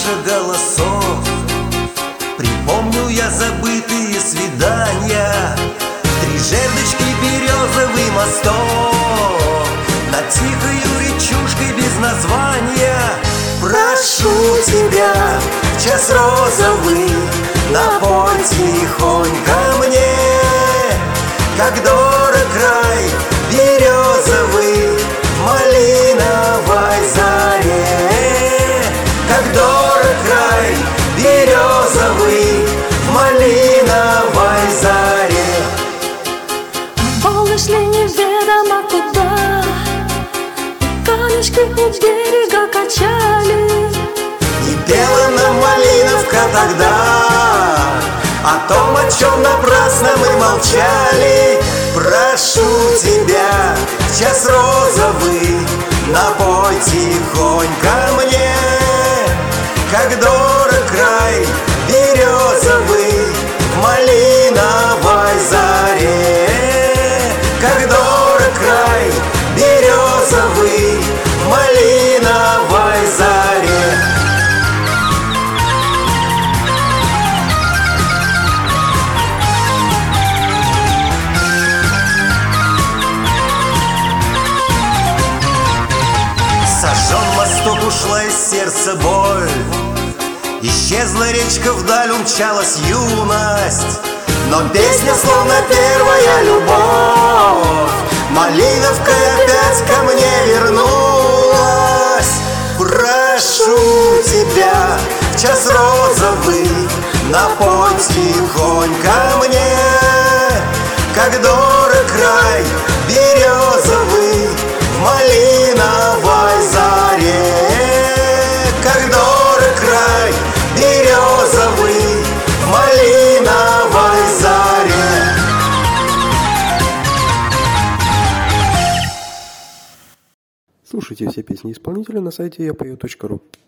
же голосов. Припомню я забытые свидания, три жердочки, березовый мосток, над тихою речушкой без названия. Прошу тебя, в час розовый, напой тихонько мне, как дорог край березовый в малиновой заре, как дорог край березовый в малиновой заре. Полночь неведомо куда, камешки у берега качали. Не пела нам малиновка тогда о том, о чем напрасно мы молчали. Прошу тебя, в час розовый, напой тихонько мне, как дорог край березовый в малиновой заре, как дорог край березовый в малиновой заре. Сожжен мосток, ушла из сердца боль, исчезла речка, вдаль умчалась юность, но песня словно первая любовь малиновкой опять ко мне вернулась. Прошу тебя, в час розовый, напой тихонько мне, как дорог край березовый в малиновой заре, как дорог край березовый в малиновой заре. Слушайте все песни исполнителя на сайте yapою.ru.